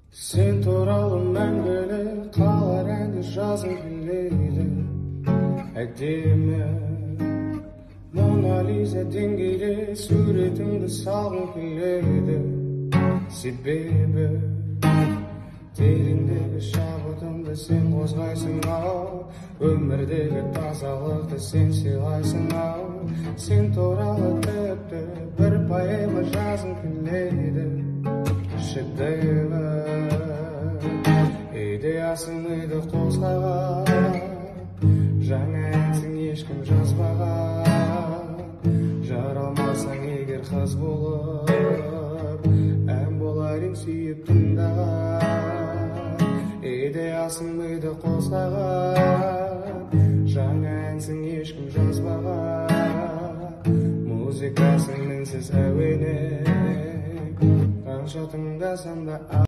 Sen туралы мәңгілі қалар әнді жазғым келеді. Әдемі Мона Лиза деңгейде суретіңді салғым келеді. Себебі тереңдегі шабытымды сен қозғайсың ау, өмірдегі тазалықты сен сыйлайсың ау. Сен туралы тіпті бір поэма жазғым келеді. Шедевр идеясың миды қозғаған, жаңа әнсің ешкім жазбаған. Жаралмасаң егер қыз болып, ән болар ең сүйіп тыңдаған. Идеясың миды қозғаған, жаңа әнсің ешкім жазбаған. Музыкасың мінсіз әуене, қанша тыңдасам да